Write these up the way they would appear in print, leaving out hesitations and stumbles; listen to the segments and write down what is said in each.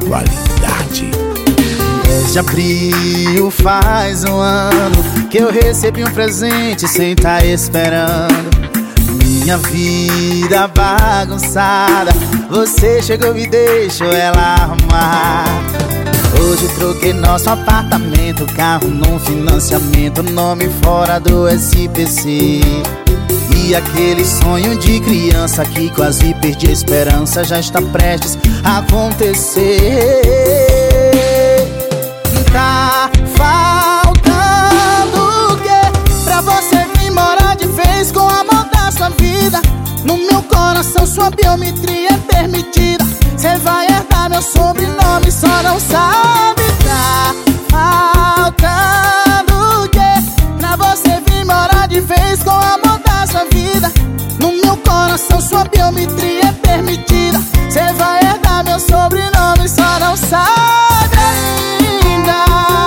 qualidade. Desde abril faz um ano que eu recebi um presente sem tá esperando. Minha vida bagunçada, você chegou e deixou ela arrumar. Hoje troquei nosso apartamento, carro num financiamento, nome fora do SPC. E aquele sonho de criança que quase perdi a esperança já está prestes a acontecer. Tá faltando o quê pra você vir morar de vez com o amor da sua vida? No meu coração sua biometria é permitida. Cê vai herdar meu sobrenome, só não sabe. Tá faltando o quê pra você vir morar de vez com o amor da sua vida? No meu coração sua biometria é permitida. Cê vai herdar meu sobrenome, só não sabe ainda.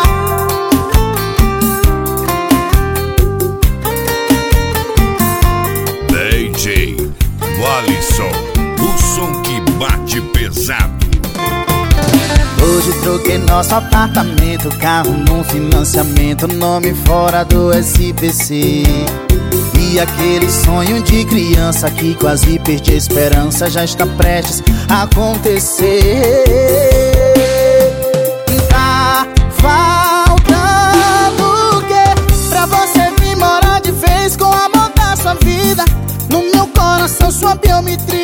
DJ Walisson, o som que bate pesado. Hoje troquei nosso apartamento, carro num financiamento, nome fora do SPC. E aquele sonho de criança que quase perdi a esperança já está prestes a acontecer. Tá faltando o quê pra você vir morar de vez com o amor da sua vida? No meu coração sua biometria